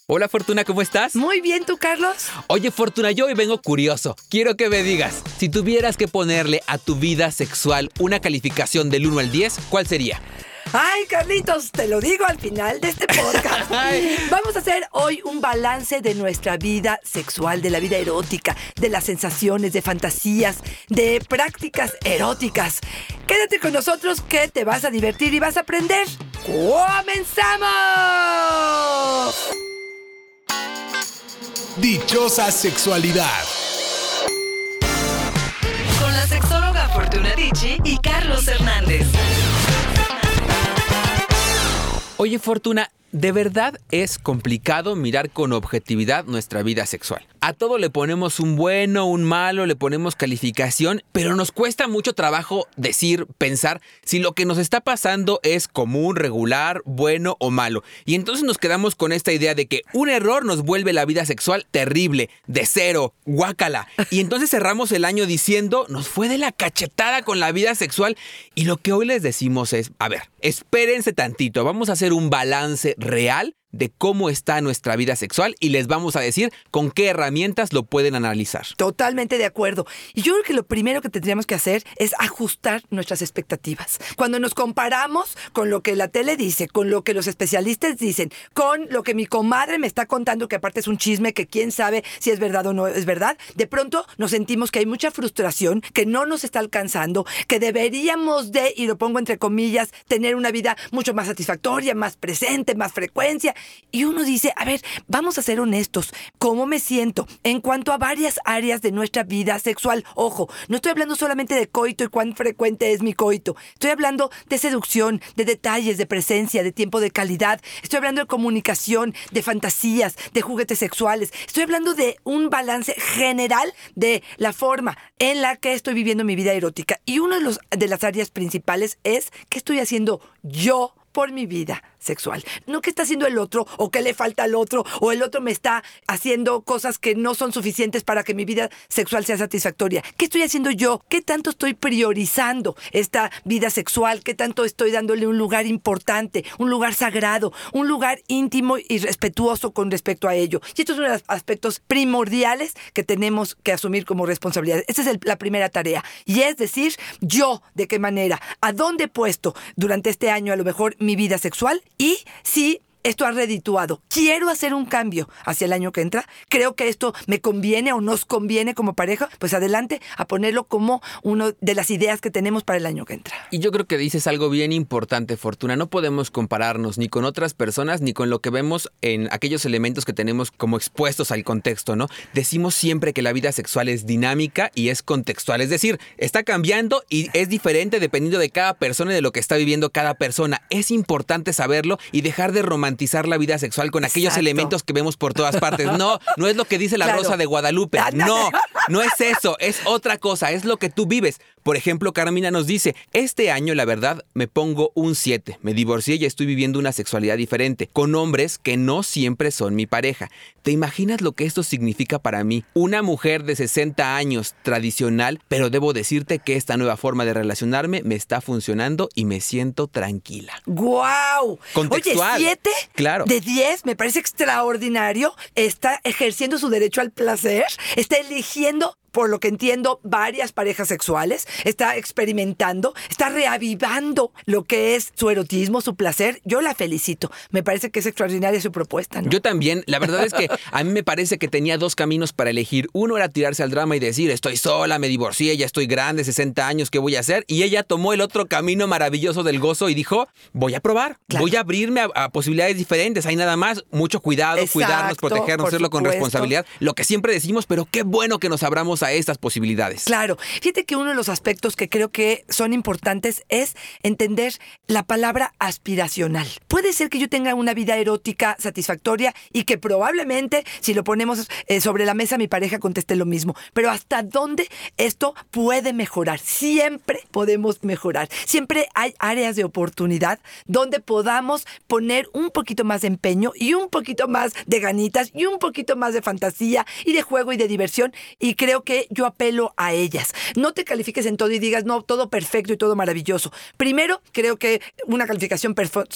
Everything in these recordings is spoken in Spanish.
Hola Fortuna, ¿cómo estás? Muy bien, ¿tú, Carlos? Oye Fortuna, yo hoy vengo curioso. Quiero que me digas, si tuvieras que ponerle a tu vida sexual una calificación del 1 al 10, ¿cuál sería? Ay, Carlitos, te lo digo al final de este podcast. Vamos a hacer hoy un balance de nuestra vida sexual, de la vida erótica, de las sensaciones, de fantasías, de prácticas eróticas. Quédate con nosotros que te vas a divertir y vas a aprender. ¡Comenzamos! Dichosa sexualidad. Con la sexóloga Fortuna Dicci y Carlos Hernández. Oye Fortuna, ¿de verdad es complicado mirar con objetividad nuestra vida sexual? A todo le ponemos un bueno, un malo, le ponemos calificación, pero nos cuesta mucho trabajo decir, pensar si lo que nos está pasando es común, regular, bueno o malo. Y entonces nos quedamos con esta idea de que un error nos vuelve la vida sexual terrible, de cero, guácala. Y entonces cerramos el año diciendo, nos fue de la cachetada con la vida sexual. Y lo que hoy les decimos es, a ver, espérense tantito, vamos a hacer un balance real de cómo está nuestra vida sexual y les vamos a decir con qué herramientas lo pueden analizar. Totalmente de acuerdo. Y yo creo que lo primero que tendríamos que hacer es ajustar nuestras expectativas. Cuando nos comparamos con lo que la tele dice, con lo que los especialistas dicen, con lo que mi comadre me está contando, que aparte es un chisme, que quién sabe si es verdad o no es verdad, de pronto nos sentimos que hay mucha frustración, que no nos está alcanzando, que deberíamos de, y lo pongo entre comillas, tener una vida mucho más satisfactoria, más presente, más frecuencia. Y uno dice, a ver, vamos a ser honestos. ¿Cómo me siento en cuanto a varias áreas de nuestra vida sexual? Ojo, no estoy hablando solamente de coito y cuán frecuente es mi coito. Estoy hablando de seducción, de detalles, de presencia, de tiempo de calidad. Estoy hablando de comunicación, de fantasías, de juguetes sexuales. Estoy hablando de un balance general de la forma en la que estoy viviendo mi vida erótica. Y una de las áreas principales es qué estoy haciendo yo por mi vida sexual. No qué está haciendo el otro, o qué le falta al otro, o el otro me está haciendo cosas que no son suficientes para que mi vida sexual sea satisfactoria. ¿Qué estoy haciendo yo? ¿Qué tanto estoy priorizando esta vida sexual? ¿Qué tanto estoy dándole un lugar importante, un lugar sagrado, un lugar íntimo y respetuoso con respecto a ello? Y esto es uno de los aspectos primordiales que tenemos que asumir como responsabilidad. Esa es la primera tarea. Y es decir, yo, ¿de qué manera? ¿A dónde he puesto durante este año a lo mejor mi vida sexual? Y si esto ha redituado, quiero hacer un cambio hacia el año que entra, creo que esto me conviene o nos conviene como pareja, pues adelante a ponerlo como una de las ideas que tenemos para el año que entra. Y yo creo que dices algo bien importante, Fortuna. No podemos compararnos ni con otras personas ni con lo que vemos en aquellos elementos que tenemos como expuestos al contexto, ¿no? Decimos siempre que la vida sexual es dinámica y es contextual, es decir, está cambiando y es diferente dependiendo de cada persona y de lo que está viviendo cada persona. Es importante saberlo y dejar de romantizar la vida sexual con aquellos elementos que vemos por todas partes. No es lo que dice la Rosa de Guadalupe. No es eso, es otra cosa, es lo que tú vives. Por ejemplo, Carmina nos dice, este año la verdad me pongo un 7. Me divorcié y estoy viviendo una sexualidad diferente, con hombres que no siempre son mi pareja. ¿Te imaginas lo que esto significa para mí? Una mujer de 60 años, tradicional, pero debo decirte que esta nueva forma de relacionarme me está funcionando y me siento tranquila. ¡Guau! Contextual. Oye, 7 claro. de 10 me parece extraordinario. Está ejerciendo su derecho al placer, está eligiendo, por lo que entiendo, varias parejas sexuales, está experimentando, está reavivando lo que es su erotismo, su placer. Yo la felicito. Me parece que es extraordinaria su propuesta, ¿no? Yo también. La verdad es que a mí me parece que tenía dos caminos para elegir. Uno era tirarse al drama y decir, estoy sola, me divorcié, ya estoy grande, 60 años, ¿qué voy a hacer? Y ella tomó el otro camino maravilloso del gozo y dijo, voy a probar, voy a abrirme a posibilidades diferentes. Hay nada más, mucho cuidado, cuidarnos, protegernos, hacerlo con responsabilidad. Lo que siempre decimos, pero qué bueno que nos abramos a estas posibilidades. Claro. Fíjate que uno de los aspectos que creo que son importantes es entender la palabra aspiracional. Puede ser que yo tenga una vida erótica satisfactoria y que probablemente, si lo ponemos sobre la mesa, mi pareja conteste lo mismo. Pero ¿hasta dónde esto puede mejorar? Siempre podemos mejorar. Siempre hay áreas de oportunidad donde podamos poner un poquito más de empeño y un poquito más de ganitas y un poquito más de fantasía y de juego y de diversión. Y creo que yo apelo a ellas. No te califiques en todo y digas, no, todo perfecto y todo maravilloso. Primero, creo que una calificación personal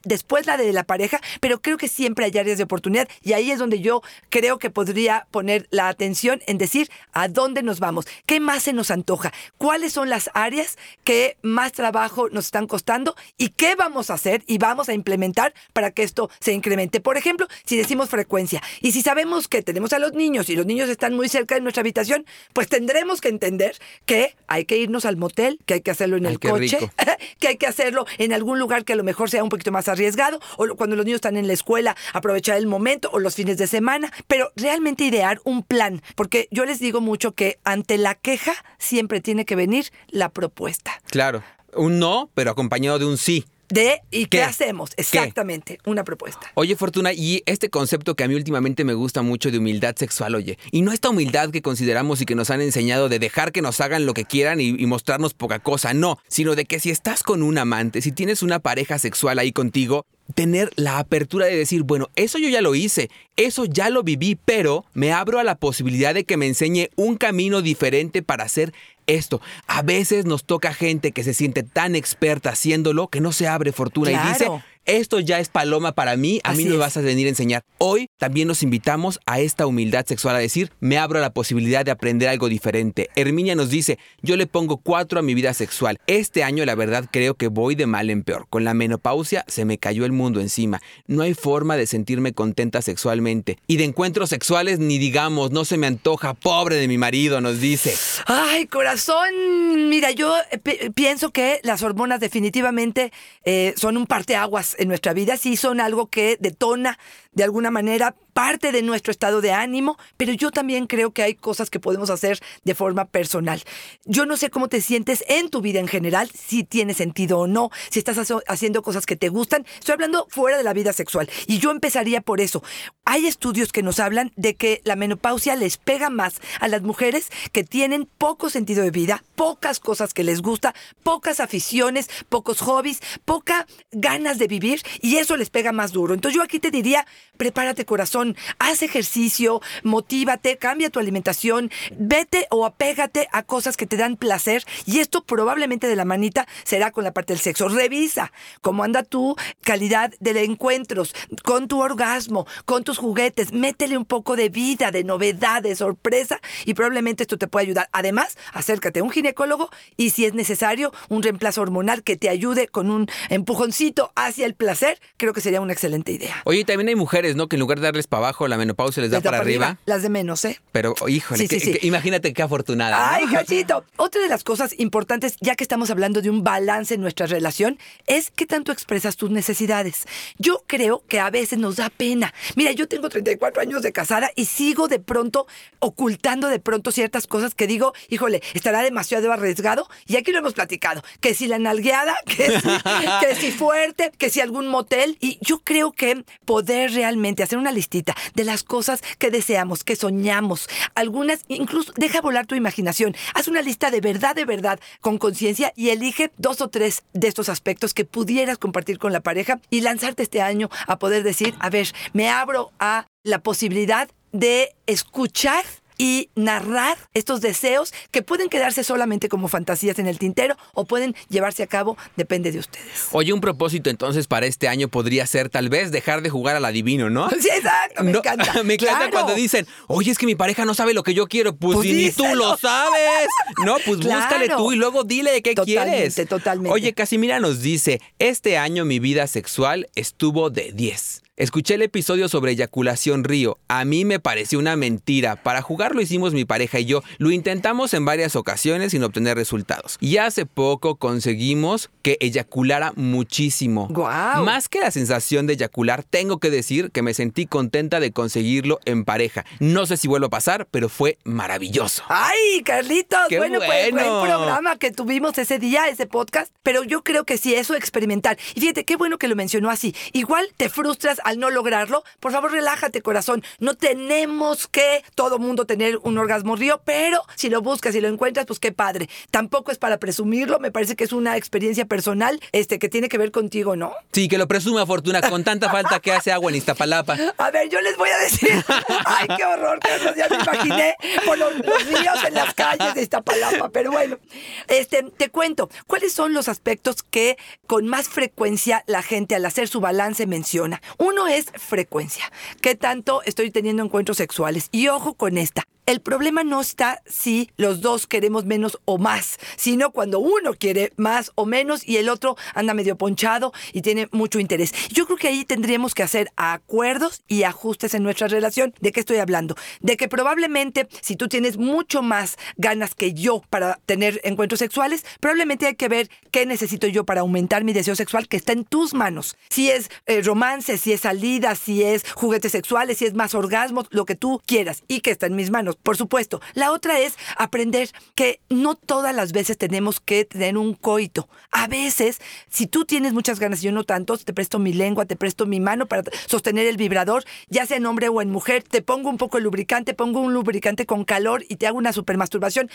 después la de la pareja, pero creo que siempre hay áreas de oportunidad y ahí es donde yo creo que podría poner la atención en decir a dónde nos vamos, qué más se nos antoja, cuáles son las áreas que más trabajo nos están costando y qué vamos a hacer y vamos a implementar para que esto se incremente. Por ejemplo, si decimos frecuencia y si sabemos que tenemos a los niños y los niños están muy cerca de nuestra habitación, pues tendremos que entender que hay que irnos al motel, que hay que hacerlo en el coche, que hay que hacerlo en algún lugar que a lo mejor sea un poquito más arriesgado, o cuando los niños están en la escuela, aprovechar el momento, o los fines de semana, pero realmente idear un plan, porque yo les digo mucho que ante la queja siempre tiene que venir la propuesta. Claro, un no, pero acompañado de un sí. ¿Y qué hacemos? Exactamente, una propuesta. Oye, Fortuna, y este concepto que a mí últimamente me gusta mucho de humildad sexual, oye, y no esta humildad que consideramos y que nos han enseñado de dejar que nos hagan lo que quieran y mostrarnos poca cosa, no, sino de que si estás con un amante, si tienes una pareja sexual ahí contigo, tener la apertura de decir, bueno, eso yo ya lo hice, eso ya lo viví, pero me abro a la posibilidad de que me enseñe un camino diferente para hacer esto. A veces nos toca gente que se siente tan experta haciéndolo que no se abre, Fortuna, Claro. y dice, esto ya es paloma para mí, a mí Así no me es. vas a venir a enseñar. Hoy también nos invitamos a esta humildad sexual, a decir, me abro a la posibilidad de aprender algo diferente. Herminia nos dice, yo le pongo 4 a mi vida sexual. Este año, la verdad, creo que voy de mal en peor. Con la menopausia se me cayó el mundo encima. No hay forma de sentirme contenta sexualmente. Y de encuentros sexuales, ni digamos, no se me antoja. Pobre de mi marido, nos dice. Ay, corazón, mira, yo pienso que las hormonas definitivamente son un parteaguas en nuestra vida, sí son algo que detona de alguna manera parte de nuestro estado de ánimo, pero yo también creo que hay cosas que podemos hacer de forma personal. Yo no sé cómo te sientes en tu vida en general, si tiene sentido o no, si estás haciendo cosas que te gustan. Estoy hablando fuera de la vida sexual y yo empezaría por eso. Hay estudios que nos hablan de que la menopausia les pega más a las mujeres que tienen poco sentido de vida, pocas cosas que les gusta, pocas aficiones, pocos hobbies, poca ganas de vivir y eso les pega más duro. Entonces yo aquí te diría, prepárate, corazón, haz ejercicio, motívate, cambia tu alimentación, vete o apégate a cosas que te dan placer y esto probablemente de la manita será con la parte del sexo. Revisa cómo anda tu calidad de encuentros, con tu orgasmo, con tus juguetes, métele un poco de vida, de novedad, de sorpresa y probablemente esto te puede ayudar. Además, acércate a un ginecólogo y si es necesario, un reemplazo hormonal que te ayude con un empujoncito hacia el placer, creo que sería una excelente idea. Oye, también hay mujeres, ¿no? Que en lugar de darles para abajo, la menopausia les da para arriba. Las de menos, ¿eh? Pero, híjole, Sí. imagínate qué afortunada, ¿no? ¡Ay, cachito! Otra de las cosas importantes, ya que estamos hablando de un balance en nuestra relación, es qué tanto expresas tus necesidades. Yo creo que a veces nos da pena. Mira, yo tengo 34 años de casada y sigo de pronto ocultando de pronto ciertas cosas que digo, híjole, estará demasiado arriesgado. Y aquí lo hemos platicado, que si la nalgueada, que si fuerte, que si algún motel. Y yo creo que poder realmente hacer una listita de las cosas que deseamos, que soñamos, algunas, incluso deja volar tu imaginación. Haz una lista de verdad, con conciencia y elige 2 o 3 de estos aspectos que pudieras compartir con la pareja y lanzarte este año a poder decir, a ver, me abro a la posibilidad de escuchar y narrar estos deseos que pueden quedarse solamente como fantasías en el tintero o pueden llevarse a cabo, depende de ustedes. Oye, un propósito entonces para este año podría ser tal vez dejar de jugar al adivino, ¿no? Sí, exacto, me encanta. Me encanta Claro. cuando dicen, oye, es que mi pareja no sabe lo que yo quiero. Pues si ni tú díselo. lo sabes. No, pues Claro. búscale tú y luego dile de qué quieres. Totalmente. Oye, Casimira nos dice, este año mi vida sexual estuvo de 10. Escuché el episodio sobre eyaculación río. A mí me pareció una mentira. Para jugar lo hicimos mi pareja y yo. Lo intentamos en varias ocasiones sin obtener resultados. Y hace poco conseguimos que eyaculara muchísimo. ¡Guau! Más que la sensación de eyacular, tengo que decir que me sentí contenta de conseguirlo en pareja. No sé si vuelve a pasar, pero fue maravilloso. ¡Ay, Carlitos! ¡Qué Pues buen bueno! programa que tuvimos ese día, ese podcast. Pero yo creo que sí, eso experimentar. Y fíjate, qué bueno que lo mencionó así. Igual te frustras al no lograrlo, por favor relájate, corazón. No tenemos que todo mundo tener un orgasmo río, pero si lo buscas y lo encuentras, pues qué padre. Tampoco es para presumirlo, me parece que es una experiencia personal que tiene que ver contigo, ¿no? Sí, que lo presuma, Fortuna, con tanta falta que hace agua en Iztapalapa. A ver, yo les voy a decir, ay, qué horror, Carlos, ya me imaginé por los ríos en las calles de Iztapalapa, pero bueno, te cuento, ¿cuáles son los aspectos que con más frecuencia la gente al hacer su balance menciona? Uno es frecuencia. ¿Qué tanto estoy teniendo encuentros sexuales? Y ojo con esta. El problema no está si los dos queremos menos o más, sino cuando uno quiere más o menos y el otro anda medio ponchado y tiene mucho interés. Yo creo que ahí tendríamos que hacer acuerdos y ajustes en nuestra relación. ¿De qué estoy hablando? De que probablemente si tú tienes mucho más ganas que yo para tener encuentros sexuales, probablemente hay que ver qué necesito yo para aumentar mi deseo sexual, que está en tus manos. Si es romance, si es salida, si es juguetes sexuales, si es más orgasmos, lo que tú quieras y que está en mis manos. Por supuesto. La otra es aprender que no todas las veces tenemos que tener un coito. A veces, si tú tienes muchas ganas y yo no tanto, te presto mi lengua, te presto mi mano para sostener el vibrador, ya sea en hombre o en mujer, te pongo un poco de lubricante, pongo un lubricante con calor y te hago una supermasturbación,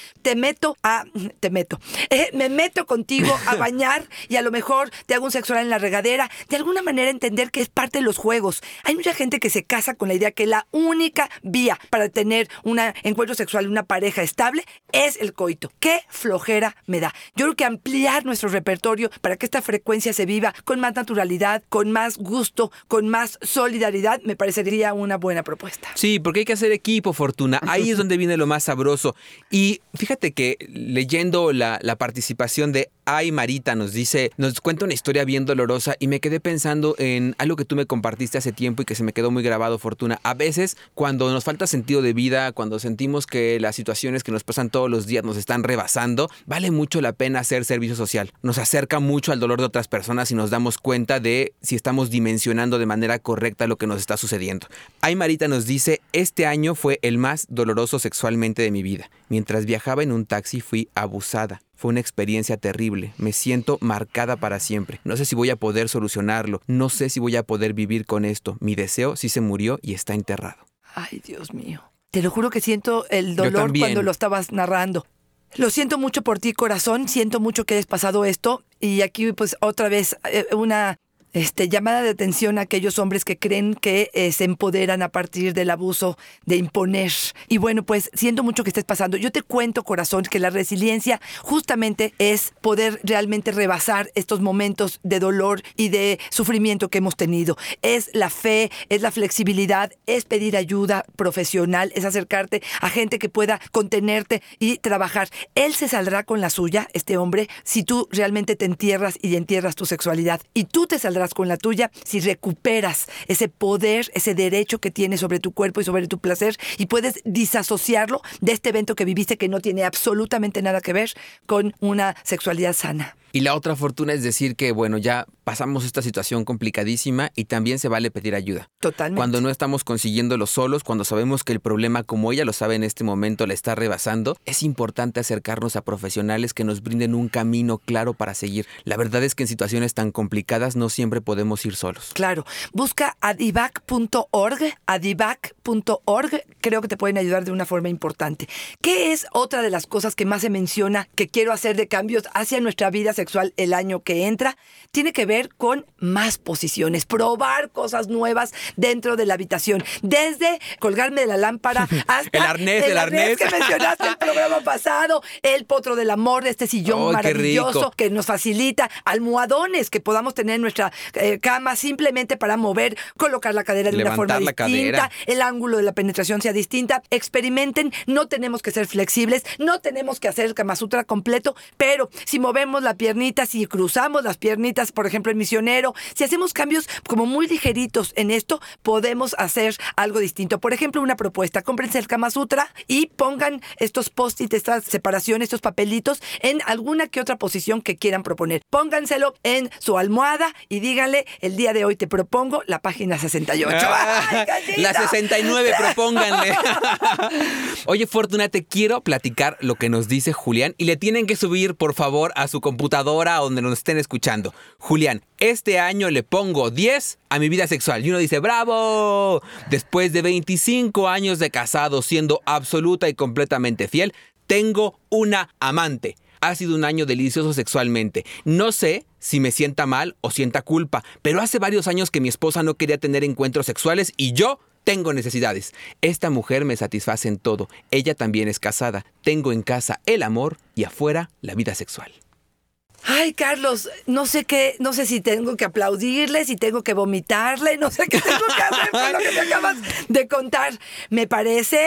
me meto contigo a bañar y a lo mejor te hago un sexo oral en la regadera. De alguna manera entender que es parte de los juegos. Hay mucha gente que se casa con la idea que la única vía para tener un encuentro sexual, una pareja estable, es el coito. ¡Qué flojera me da! Yo creo que ampliar nuestro repertorio para que esta frecuencia se viva con más naturalidad, con más gusto, con más solidaridad, me parecería una buena propuesta. Sí, porque hay que hacer equipo, Fortuna. Ahí es donde viene lo más sabroso. Y fíjate que leyendo la participación de Ay Marita nos cuenta una historia bien dolorosa y me quedé pensando en algo que tú me compartiste hace tiempo y que se me quedó muy grabado, Fortuna. A veces, cuando nos falta sentido de vida, cuando sentimos que las situaciones que nos pasan todos los días nos están rebasando, vale mucho la pena hacer servicio social. Nos acerca mucho al dolor de otras personas y nos damos cuenta de si estamos dimensionando de manera correcta lo que nos está sucediendo. Ay Marita nos dice, este año fue el más doloroso sexualmente de mi vida. Mientras viajaba en un taxi fui abusada. Fue una experiencia terrible. Me siento marcada para siempre. No sé si voy a poder solucionarlo. No sé si voy a poder vivir con esto. Mi deseo sí se murió y está enterrado. Ay, Dios mío. Te lo juro que siento el dolor cuando lo estabas narrando. Lo siento mucho por ti, corazón. Siento mucho que hayas pasado esto. Y aquí, pues, otra vez, una llamada de atención a aquellos hombres que creen que se empoderan a partir del abuso de imponer. Y bueno, pues siento mucho que estés pasando. Yo te cuento, corazón, que la resiliencia justamente es poder realmente rebasar estos momentos de dolor y de sufrimiento que hemos tenido. Es la fe, es la flexibilidad, es pedir ayuda profesional, es acercarte a gente que pueda contenerte y trabajar. Él se saldrá con la suya, este hombre, si tú realmente te entierras y entierras tu sexualidad. Y tú te saldrás con la tuya si recuperas ese poder, ese derecho que tienes sobre tu cuerpo y sobre tu placer y puedes disasociarlo de este evento que viviste que no tiene absolutamente nada que ver con una sexualidad sana. Y la otra fortuna es decir que, bueno, ya pasamos esta situación complicadísima y también se vale pedir ayuda. Totalmente. Cuando no estamos consiguiéndolo solos, cuando sabemos que el problema, como ella lo sabe en este momento, la está rebasando, es importante acercarnos a profesionales que nos brinden un camino claro para seguir. La verdad es que en situaciones tan complicadas no siempre podemos ir solos. Claro. Busca adivac.org, creo que te pueden ayudar de una forma importante. ¿Qué es otra de las cosas que más se menciona que quiero hacer de cambios hacia nuestra vida sexual el año que entra? Tiene que ver con más posiciones, probar cosas nuevas dentro de la habitación, desde colgarme de la lámpara hasta el arnés que mencionaste el programa pasado, el potro del amor, este sillón maravilloso que nos facilita, almohadones que podamos tener en nuestra cama simplemente para mover, colocar la cadera de levantar una forma distinta, el ángulo de la penetración sea distinta. Experimenten, no tenemos que ser flexibles, no tenemos que hacer el Kama Sutra completo, pero si movemos la piernita, si cruzamos las piernitas, por ejemplo, el misionero, si hacemos cambios como muy ligeritos en esto, podemos hacer algo distinto. Por ejemplo, una propuesta, cómprense el Kama Sutra y pongan estos post-it, estas separaciones, estos papelitos en alguna que otra posición que quieran proponer. Pónganselo en su almohada y díganle, el día de hoy te propongo la página 68. ¡Ay, la 69, propónganle. Oye, Fortuna, te quiero platicar lo que nos dice Julián y le tienen que subir, por favor, a su computadora computadora o donde nos estén escuchando. Julián, este año le pongo 10 a mi vida sexual. Y uno dice, ¡bravo! Después de 25 años de casado, siendo absoluta y completamente fiel, tengo una amante. Ha sido un año delicioso sexualmente. No sé si me sienta mal o sienta culpa, pero hace varios años que mi esposa no quería tener encuentros sexuales y yo tengo necesidades. Esta mujer me satisface en todo. Ella también es casada. Tengo en casa el amor y afuera la vida sexual. Ay, Carlos, no sé si tengo que aplaudirle, si tengo que vomitarle, no sé qué tengo que hacer con lo que me acabas de contar. Me parece,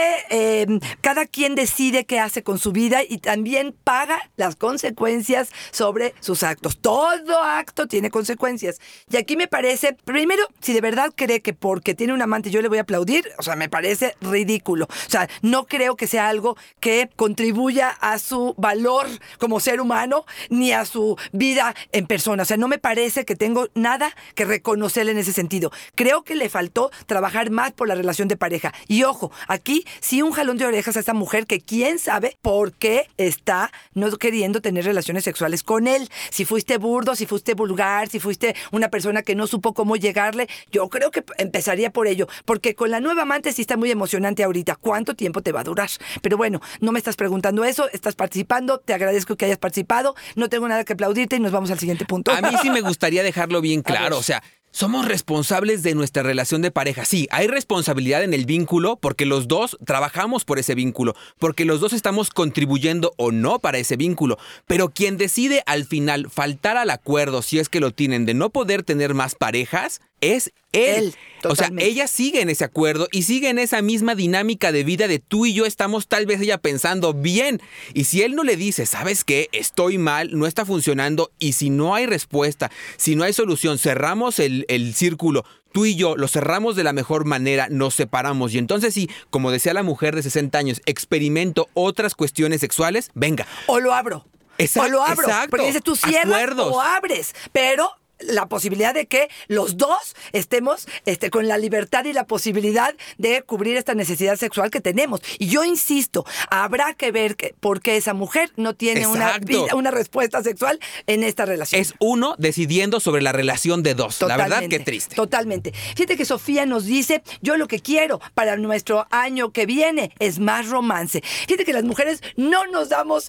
cada quien decide qué hace con su vida y también paga las consecuencias sobre sus actos. Todo acto tiene consecuencias. Y aquí me parece, primero, si de verdad cree que porque tiene un amante yo le voy a aplaudir, o sea, me parece ridículo. O sea, no creo que sea algo que contribuya a su valor como ser humano, ni a su vida en persona. O sea, no me parece que tengo nada que reconocerle en ese sentido. Creo que le faltó trabajar más por la relación de pareja. Y ojo, aquí sí un jalón de orejas a esta mujer que quién sabe por qué está no queriendo tener relaciones sexuales con él. Si fuiste burdo, si fuiste vulgar, si fuiste una persona que no supo cómo llegarle, yo creo que empezaría por ello. Porque con la nueva amante sí está muy emocionante ahorita. ¿Cuánto tiempo te va a durar? Pero bueno, no me estás preguntando eso, estás participando, te agradezco que hayas participado, no tengo nada que aplaudirte y nos vamos al siguiente punto. A mí sí me gustaría dejarlo bien claro, o sea, somos responsables de nuestra relación de pareja. Sí, hay responsabilidad en el vínculo porque los dos trabajamos por ese vínculo, porque los dos estamos contribuyendo o no para ese vínculo. Pero quien decide al final faltar al acuerdo, si es que lo tienen, de no poder tener más parejas, es él. O sea, ella sigue en ese acuerdo y sigue en esa misma dinámica de vida de tú y yo estamos tal vez ella pensando bien. Y si él no le dice, ¿sabes qué? Estoy mal, no está funcionando y si no hay respuesta, si no hay solución, cerramos el círculo. Tú y yo lo cerramos de la mejor manera, nos separamos. Y entonces sí, como decía la mujer de 60 años, experimento otras cuestiones sexuales, venga. O lo abro. O lo abro. Exacto. Porque dice, tú cierras o abres. Pero la posibilidad de que los dos estemos con la libertad y la posibilidad de cubrir esta necesidad sexual que tenemos. Y yo insisto, habrá que ver por qué esa mujer no tiene una respuesta sexual en esta relación. Es uno decidiendo sobre la relación de dos. Totalmente, la verdad, qué triste. Totalmente. Fíjate que Sofía nos dice, yo lo que quiero para nuestro año que viene es más romance. Fíjate que las mujeres no nos damos,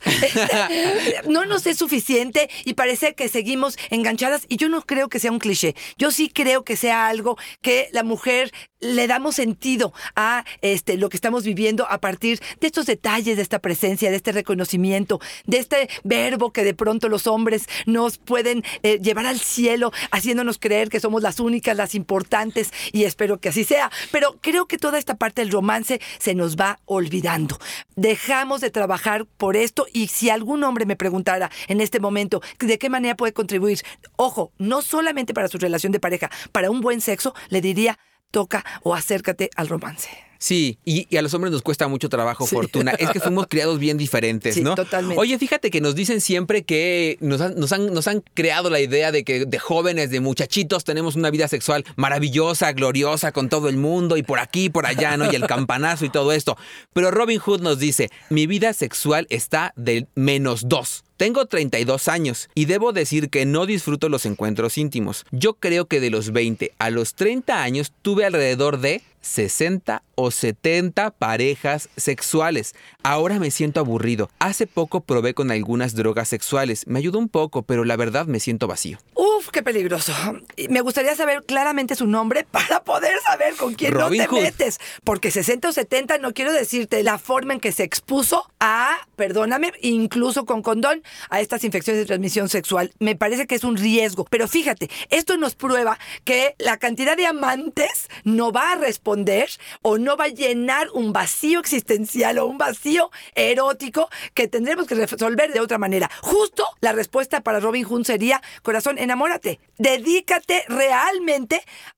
no nos es suficiente y parece que seguimos enganchadas y yo no creo que sea un cliché. Yo sí creo que sea algo que la mujer le damos sentido a lo que estamos viviendo a partir de estos detalles, de esta presencia, de este reconocimiento, de este verbo que de pronto los hombres nos pueden llevar al cielo, haciéndonos creer que somos las únicas, las importantes, y espero que así sea. Pero creo que toda esta parte del romance se nos va olvidando. Dejamos de trabajar por esto y si algún hombre me preguntara en este momento de qué manera puede contribuir, ojo, no solamente para su relación de pareja, para un buen sexo, le diría, toca o acércate al romance. Sí, y a los hombres nos cuesta mucho trabajo, sí. Fortuna. Es que fuimos criados bien diferentes, sí, ¿no? Totalmente. Oye, fíjate que nos dicen siempre que nos han creado la idea de que de jóvenes, de muchachitos, tenemos una vida sexual maravillosa, gloriosa, con todo el mundo y por aquí, por allá, ¿no? Y el campanazo y todo esto. Pero Robin Hood nos dice, mi vida sexual está del -2. Tengo 32 años y debo decir que no disfruto los encuentros íntimos. Yo creo que de los 20 a los 30 años tuve alrededor de 60 o 70 parejas sexuales. Ahora me siento aburrido. Hace poco probé con algunas drogas sexuales. Me ayudó un poco, pero la verdad me siento vacío. Uf, qué peligroso. Me gustaría saber claramente su nombre para poder saber con quién Robin no te Hood. Metes. Porque 60 o 70 no quiero decirte la forma en que se expuso a, perdóname, incluso con condón, a estas infecciones de transmisión sexual. Me parece que es un riesgo. Pero fíjate, esto nos prueba que la cantidad de amantes no va a responder o no va a llenar un vacío existencial o un vacío erótico que tendremos que resolver de otra manera. Justo la respuesta para Robin Hood sería, corazón, enamórate. Dedícate realmente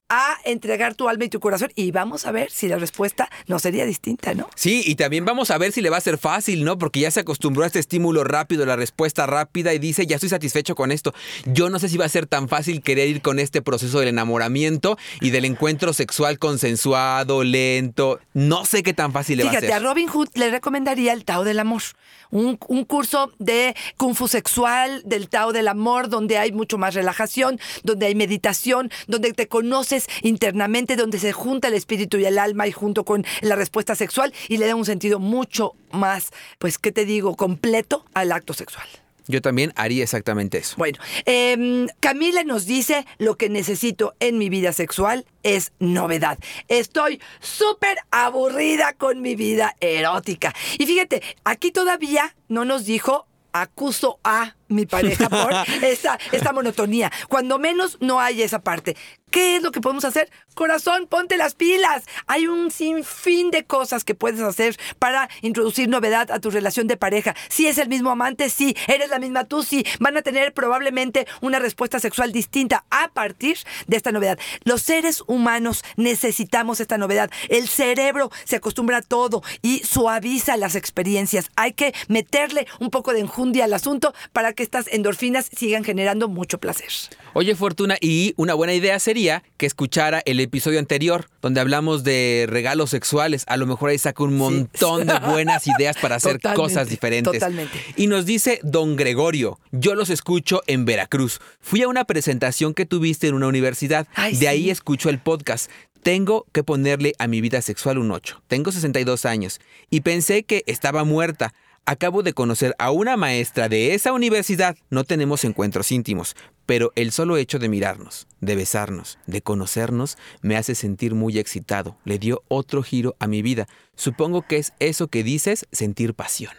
a entregar tu alma y tu corazón. Y vamos a ver si la respuesta no sería distinta, ¿no? Sí, y también vamos a ver si le va a ser fácil, ¿no? Porque ya se acostumbró a este estímulo rápido, la respuesta rápida, y dice, ya estoy satisfecho con esto. Yo no sé si va a ser tan fácil querer ir con este proceso del enamoramiento y del encuentro sexual consensuado, lento. No sé qué tan fácil le va a ser. Fíjate, a Robin Hood le recomendaría el Tao del Amor. Un curso de Kung Fu sexual, del Tao del Amor, donde hay mucho más relajación, donde hay meditación, donde te conoces internamente, donde se junta el espíritu y el alma y junto con la respuesta sexual y le da un sentido mucho más, pues, ¿qué te digo?, completo al acto sexual. Yo también haría exactamente eso. Bueno, Camila nos dice, lo que necesito en mi vida sexual es novedad. Estoy súper aburrida con mi vida erótica. Y fíjate, aquí todavía no nos dijo, acuso a mi pareja por esta monotonía. Cuando menos no hay esa parte. ¿Qué es lo que podemos hacer? Corazón, ponte las pilas. Hay un sinfín de cosas que puedes hacer para introducir novedad a tu relación de pareja. Si es el mismo amante, sí. Eres la misma tú, sí. Van a tener probablemente una respuesta sexual distinta a partir de esta novedad. Los seres humanos necesitamos esta novedad. El cerebro se acostumbra a todo y suaviza las experiencias. Hay que meterle un poco de enjundia al asunto para que estas endorfinas sigan generando mucho placer. Oye, Fortuna, y una buena idea sería que escuchara el episodio anterior, donde hablamos de regalos sexuales. A lo mejor ahí saca un montón de buenas ideas para hacer cosas diferentes. Totalmente. Y nos dice don Gregorio, yo los escucho en Veracruz. Fui a una presentación que tuviste en una universidad. Ay, de ahí escucho el podcast. Tengo que ponerle a mi vida sexual un 8. Tengo 62 años y pensé que estaba muerta. Acabo de conocer a una maestra de esa universidad. No tenemos encuentros íntimos, pero el solo hecho de mirarnos, de besarnos, de conocernos, me hace sentir muy excitado. Le dio otro giro a mi vida. Supongo que es eso que dices, sentir pasión.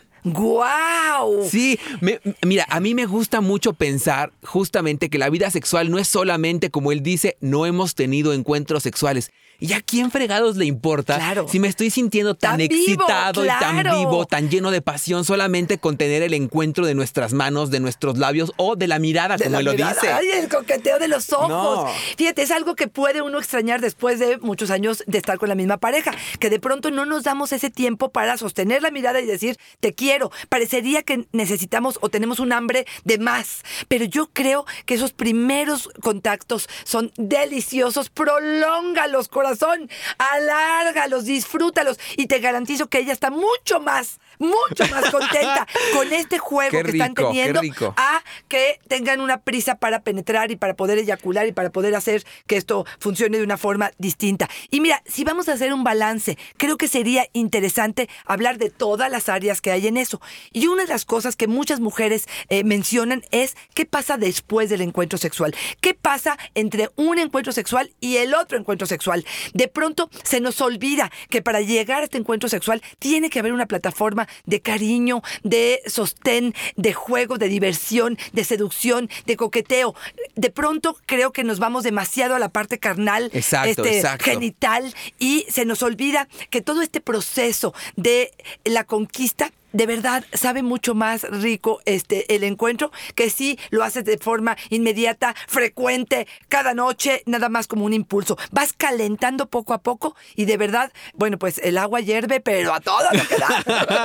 ¡Guau! Sí, mira, a mí me gusta mucho pensar justamente que la vida sexual no es solamente, como él dice, no hemos tenido encuentros sexuales. ¿Y a quién fregados le importa si me estoy sintiendo tan excitado y tan vivo, tan lleno de pasión solamente con tener el encuentro de nuestras manos, de nuestros labios o de la mirada, como él lo dice? ¡Ay, el coqueteo de los ojos! No. Fíjate, es algo que puede uno extrañar después de muchos años de estar con la misma pareja, que de pronto no nos damos ese tiempo para sostener la mirada y decir, te quiero. Parecería que necesitamos o tenemos un hambre de más, pero yo creo que esos primeros contactos son deliciosos. Prolóngalos, corazón, alárgalos, disfrútalos y te garantizo que ella está mucho más contenta con este juego que están teniendo a que tengan una prisa para penetrar y para poder eyacular y para poder hacer que esto funcione de una forma distinta. Y mira, si vamos a hacer un balance, creo que sería interesante hablar de todas las áreas que hay en eso. Y una de las cosas que muchas mujeres mencionan es qué pasa después del encuentro sexual. ¿Qué pasa entre un encuentro sexual y el otro encuentro sexual? De pronto se nos olvida que para llegar a este encuentro sexual tiene que haber una plataforma de cariño, de sostén, de juego, de diversión, de seducción, de coqueteo. De pronto creo que nos vamos demasiado a la parte carnal, genital, y se nos olvida que todo este proceso de la conquista de verdad sabe mucho más rico el encuentro que si lo haces de forma inmediata, frecuente, cada noche, nada más como un impulso. Vas calentando poco a poco y de verdad, bueno, pues el agua hierve, pero a todo lo que da.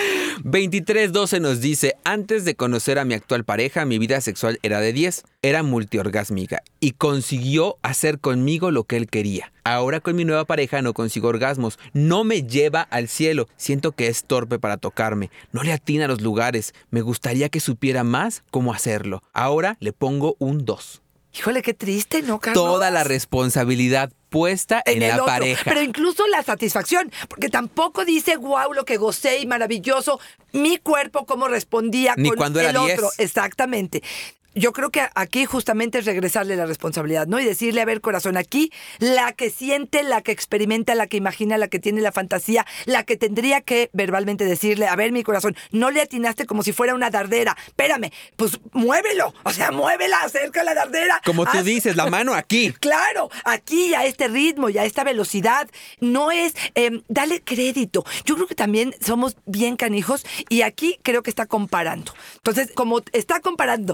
2312 nos dice, antes de conocer a mi actual pareja, mi vida sexual era de 10. Era multiorgásmica y consiguió hacer conmigo lo que él quería. Ahora con mi nueva pareja no consigo orgasmos. No me lleva al cielo. Siento que es torpe para tocarme. No le atina a los lugares. Me gustaría que supiera más cómo hacerlo. Ahora le pongo un 2. Híjole, qué triste, ¿no, Carlos? Toda la responsabilidad puesta en la otro, pareja. Pero incluso la satisfacción, porque tampoco dice, wow, lo que gocé y maravilloso, mi cuerpo cómo respondía ni con cuando el era otro. 10. Exactamente. Yo creo que aquí justamente es regresarle la responsabilidad, ¿no? Y decirle, a ver, corazón, aquí la que siente, la que experimenta, la que imagina, la que tiene la fantasía, la que tendría que verbalmente decirle, a ver, mi corazón, no le atinaste como si fuera una dardera. Espérame, pues muévelo, o sea, muévela, acerca la dardera. Como tú dices, la mano aquí. Claro, aquí a este ritmo y a esta velocidad. No es, dale crédito. Yo creo que también somos bien canijos y aquí creo que está comparando. Entonces, como está comparando y de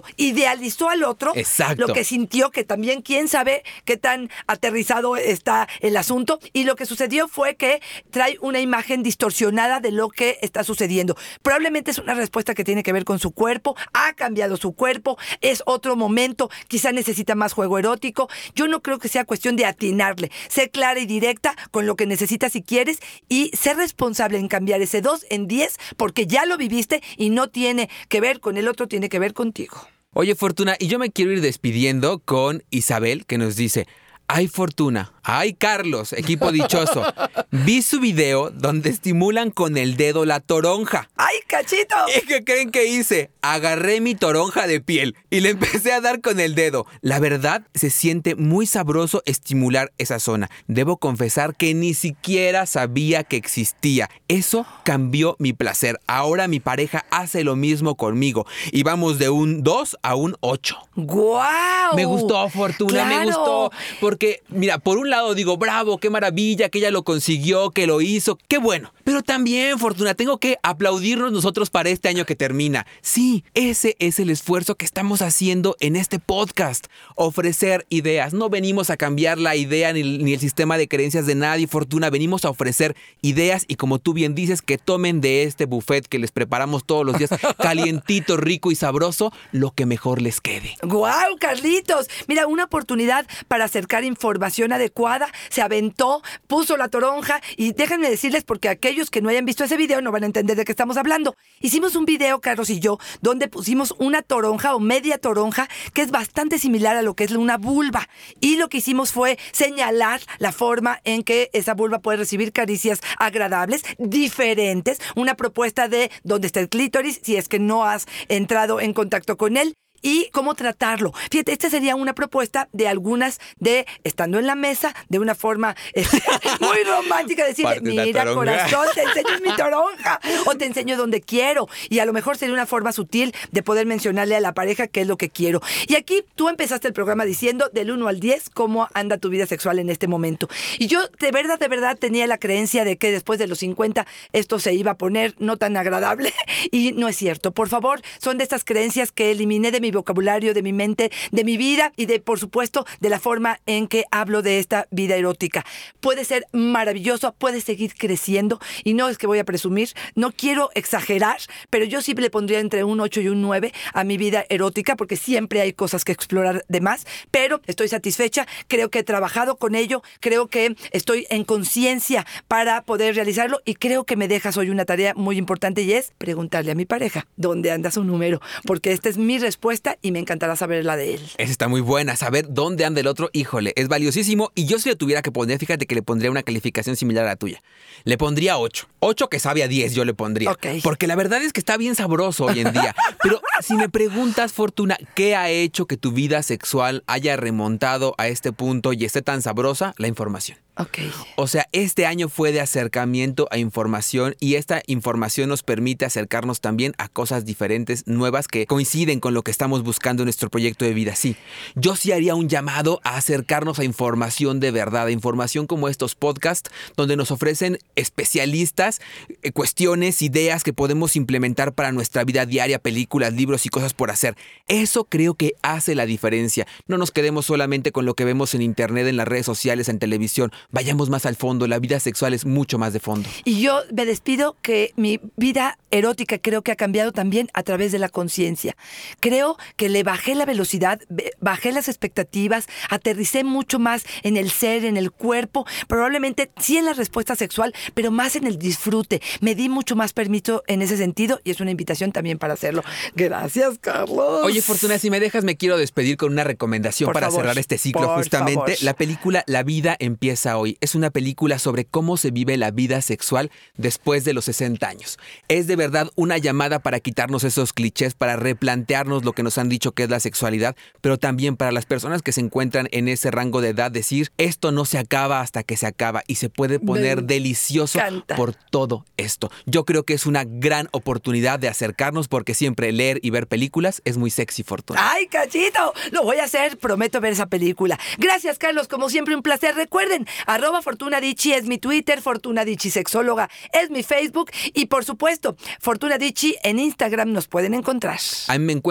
idealizó al otro. Exacto. Lo que sintió, que también quién sabe qué tan aterrizado está el asunto. Y lo que sucedió fue que trae una imagen distorsionada de lo que está sucediendo. Probablemente es una respuesta que tiene que ver con su cuerpo. Ha cambiado su cuerpo. Es otro momento. Quizá necesita más juego erótico. Yo no creo que sea cuestión de atinarle. Sé clara y directa con lo que necesitas y quieres y ser responsable en cambiar ese 2 en 10 porque ya lo viviste y no tiene que ver con el otro, tiene que ver contigo. Oye, Fortuna, y yo me quiero ir despidiendo con Isabel, que nos dice: ay, Fortuna, ay, Carlos, equipo dichoso. Vi su video donde estimulan con el dedo la toronja. ¡Ay, cachito! ¿Y qué creen que hice? Agarré mi toronja de piel y le empecé a dar con el dedo. La verdad, se siente muy sabroso estimular esa zona. Debo confesar que ni siquiera sabía que existía. Eso cambió mi placer. Ahora mi pareja hace lo mismo conmigo. Y vamos de un 2 a un 8. ¡Guau! Me gustó, Fortuna, ¡Claro! me gustó. Porque, mira, por un lado digo, bravo, qué maravilla, que ella lo consiguió, que lo hizo, qué bueno. Pero también, Fortuna, tengo que aplaudirnos nosotros para este año que termina. Sí, ese es el esfuerzo que estamos haciendo en este podcast. Ofrecer ideas. No venimos a cambiar la idea ni el sistema de creencias de nadie, Fortuna. Venimos a ofrecer ideas y, como tú bien dices, que tomen de este buffet que les preparamos todos los días, calientito, rico y sabroso, lo que mejor les quede. ¡Guau, Carlitos! Mira, una oportunidad para acercar información adecuada. Se aventó, puso la toronja y déjenme decirles, porque aquellos que no hayan visto ese video no van a entender de qué estamos hablando. Hicimos un video, Carlos y yo, donde pusimos una toronja o media toronja que es bastante similar a lo que es una vulva. Y lo que hicimos fue señalar la forma en que esa vulva puede recibir caricias agradables, diferentes. Una propuesta de dónde está el clítoris, si es que no has entrado en contacto con él. Y cómo tratarlo. Fíjate, esta sería una propuesta de algunas de estando en la mesa de una forma muy romántica, decirle, mira, corazón, te enseño mi toronja o te enseño donde quiero. Y a lo mejor sería una forma sutil de poder mencionarle a la pareja qué es lo que quiero. Y aquí tú empezaste el programa diciendo del 1 al 10 cómo anda tu vida sexual en este momento. Y yo de verdad tenía la creencia de que después de los 50 esto se iba a poner no tan agradable. Y no es cierto. Por favor, son de estas creencias que eliminé de mi vocabulario, de mi mente, de mi vida y de, por supuesto, de la forma en que hablo de esta vida erótica. Puede ser maravilloso, puede seguir creciendo y no es que voy a presumir, no quiero exagerar, pero yo sí le pondría entre un 8 y un 9 a mi vida erótica porque siempre hay cosas que explorar de más, pero estoy satisfecha, creo que he trabajado con ello, creo que estoy en conciencia para poder realizarlo y creo que me dejas hoy una tarea muy importante y es preguntarle a mi pareja dónde anda su número, porque esta es mi respuesta y me encantará saber la de él. Esa está muy buena, saber dónde anda el otro, híjole, es valiosísimo. Y yo si le tuviera que poner, fíjate que le pondría una calificación similar a la tuya. Le pondría 8. 8 que sabe a 10 yo le pondría. Okay. Porque la verdad es que está bien sabroso hoy en día. Pero si me preguntas, Fortuna, ¿qué ha hecho que tu vida sexual haya remontado a este punto y esté tan sabrosa? La información. Okay. O sea, este año fue de acercamiento a información y esta información nos permite acercarnos también a cosas diferentes, nuevas, que coinciden con lo que estamos buscando en nuestro proyecto de vida. Sí, yo sí haría un llamado a acercarnos a información de verdad, a información como estos podcasts, donde nos ofrecen especialistas, cuestiones, ideas que podemos implementar para nuestra vida diaria, películas, libros y cosas por hacer. Eso creo que hace la diferencia. No nos quedemos solamente con lo que vemos en internet, en las redes sociales, en televisión. Vayamos más al fondo, la vida sexual es mucho más de fondo. Y yo me despido que mi vida erótica creo que ha cambiado también a través de la conciencia. Creo que le bajé la velocidad, bajé las expectativas, aterricé mucho más en el ser, en el cuerpo, probablemente sí en la respuesta sexual, pero más en el disfrute. Me di mucho más permiso en ese sentido y es una invitación también para hacerlo. Gracias, Carlos. Oye, Fortuna, si me dejas, me quiero despedir con una recomendación por para favor, cerrar este ciclo. Justamente, la película La vida empieza hoy. Es una película sobre cómo se vive la vida sexual después de los 60 años. Es de verdad una llamada para quitarnos esos clichés, para replantearnos lo que nos han dicho que es la sexualidad, pero también para las personas que se encuentran en ese rango de edad, decir, esto no se acaba hasta que se acaba y se puede poner delicioso por todo esto. Yo creo que es una gran oportunidad de acercarnos porque siempre leer y ver películas es muy sexy, Fortuna. ¡Ay, cachito! Lo voy a hacer, prometo ver esa película. Gracias, Carlos, como siempre un placer. Recuerden, @FortunaDicci es mi Twitter, FortunaDicci Sexóloga es mi Facebook y por supuesto, Fortuna Dicci en Instagram nos pueden encontrar. A mí me encuentran como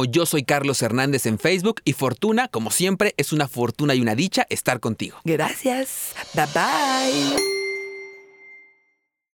como Yo Soy Carlos Hernández en Facebook. Y Fortuna, como siempre, es una fortuna y una dicha estar contigo. Gracias. Bye bye.